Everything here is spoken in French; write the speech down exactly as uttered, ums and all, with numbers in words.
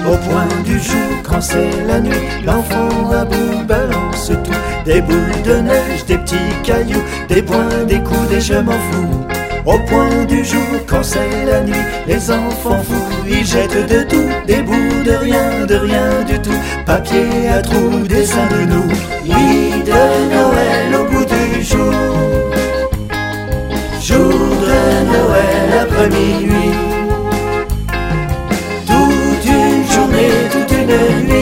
Au point du jour, quand c'est la nuit, l'enfant à bout balance tout. Des boules de neige, des petits cailloux, des points, des coups, des je m'en fous. Au point du jour, quand c'est la nuit, les enfants fous, ils jettent de tout, des bouts de rien, de rien du tout. Papier à trous, dessin de nous. Oui, de Noël au bout du jour, jour de Noël après minuit. Toute une journée, toute une nuit.